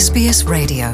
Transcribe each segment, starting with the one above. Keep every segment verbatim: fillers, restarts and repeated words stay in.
에스비에스 라디오.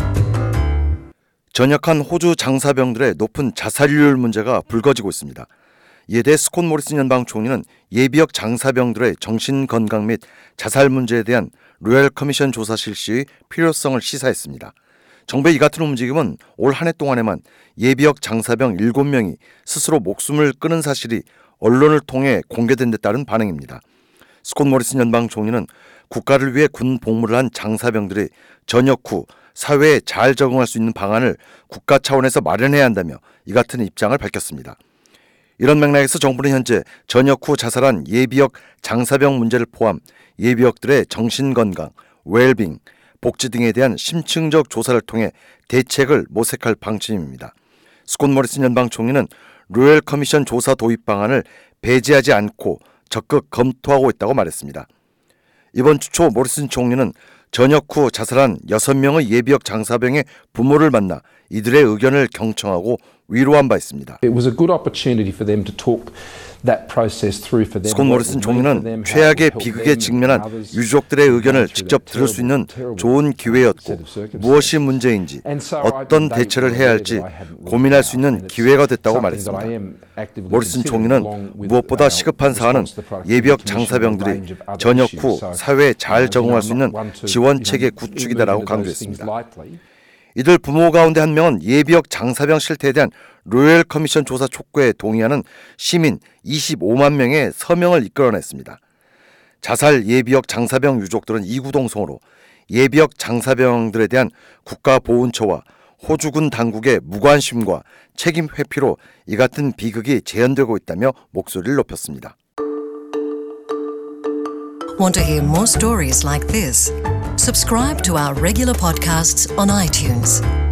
전역한 호주 장사병들의 높은 자살률 문제가 불거지고 있습니다. 이에 대해 스콧 모리슨 연방 총리는 예비역 장사병들의 정신건강 및 자살 문제에 대한 로열 커미션 조사 실시의 필요성을 시사했습니다. 정부의 이 같은 움직임은 올 한 해 동안에만 예비역 장사병 일곱 명이 스스로 목숨을 끊은 사실이 언론을 통해 공개된 데 따른 반응입니다. 스콧 모리슨 연방 총리는 국가를 위해 군 복무를 한 장사병들이 전역 후 사회에 잘 적응할 수 있는 방안을 국가 차원에서 마련해야 한다며 이 같은 입장을 밝혔습니다. 이런 맥락에서 정부는 현재 전역 후 자살한 예비역 장사병 문제를 포함 예비역들의 정신건강, 웰빙, 복지 등에 대한 심층적 조사를 통해 대책을 모색할 방침입니다. 스콧 모리슨 연방 총리는 로열 커미션 조사 도입 방안을 배제하지 않고 적극 검토하고 있다고 말했습니다. 이번 주 초 모리슨 총리는 전역 후 자살한 여섯 명의 예비역 장사병의 부모를 만나 이들의 의견을 경청하고 위로한 바 있습니다. It was a good opportunity for them to talk that process through for them. 스콧 모리슨 총리는 최악의 비극에 직면한 유족들의 의견을 직접 들을 수 있는 좋은 기회였고 무엇이 문제인지 어떤 대처를 해야 할지 고민할 수 있는 기회가 됐다고 말했습니다. 모리슨 총리는 무엇보다 시급한 사안은 예비역 장사병들이 전역 후 사회에 잘 적응할 수 있는 지원체계 구축이다라고 강조했습니다. 이들 부모 가운데 한 명은 예비역 장사병 실태에 대한 로열 커미션 조사 촉구에 동의하는 시민 이십오만 명의 서명을 이끌어냈습니다. 자살 예비역 장사병 유족들은 이구동성으로 예비역 장사병들에 대한 국가보훈처와 호주군 당국의 무관심과 책임 회피로 이 같은 비극이 재현되고 있다며 목소리를 높였습니다. Want to hear more stories like this? Subscribe to our regular podcasts on iTunes.